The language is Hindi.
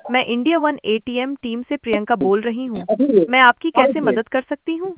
मैं इंडिया वन एटीएम टीम से प्रियंका बोल रही हूँ। मैं आपकी कैसे मदद कर सकती हूँ?